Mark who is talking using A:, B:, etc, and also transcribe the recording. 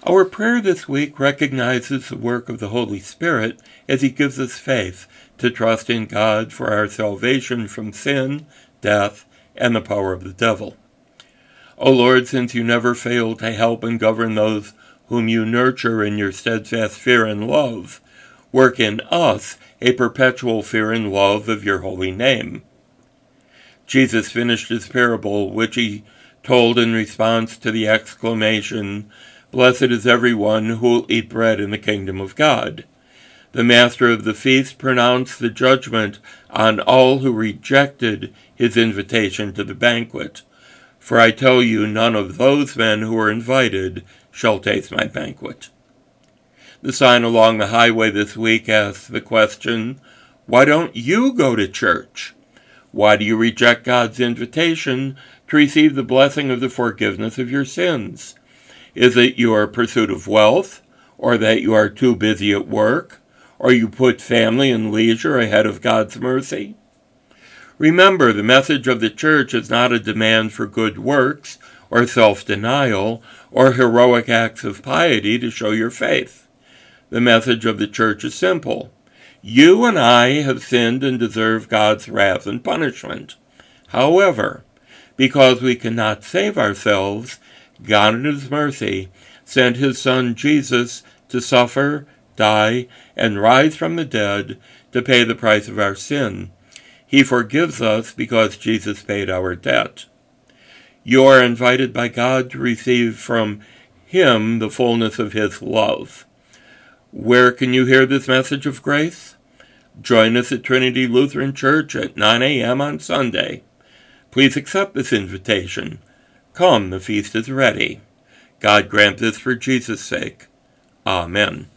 A: Our prayer this week recognizes the work of the Holy Spirit as He gives us faith to trust in God for our salvation from sin, death, and the power of the devil. O Lord, since you never fail to help and govern those whom you nurture in your steadfast fear and love, work in us a perpetual fear and love of your holy name. Jesus finished his parable, which he told in response to the exclamation, "Blessed is everyone who will eat bread in the kingdom of God." The master of the feast pronounced the judgment on all who rejected his invitation to the banquet. "For I tell you, none of those men who were invited shall taste my banquet." The sign along the highway this week asks the question, why don't you go to church? Why do you reject God's invitation to receive the blessing of the forgiveness of your sins? Is it your pursuit of wealth, or that you are too busy at work, or you put family and leisure ahead of God's mercy? Remember, the message of the church is not a demand for good works, or self-denial, or heroic acts of piety to show your faith. The message of the church is simple. You and I have sinned and deserve God's wrath and punishment. However, because we cannot save ourselves, God in His mercy sent His Son Jesus to suffer, die, and rise from the dead to pay the price of our sin. He forgives us because Jesus paid our debt. You are invited by God to receive from Him the fullness of His love. Where can you hear this message of grace? Join us at Trinity Lutheran Church at 9 a.m. on Sunday. Please accept this invitation. Come, the feast is ready. God grant this for Jesus' sake. Amen.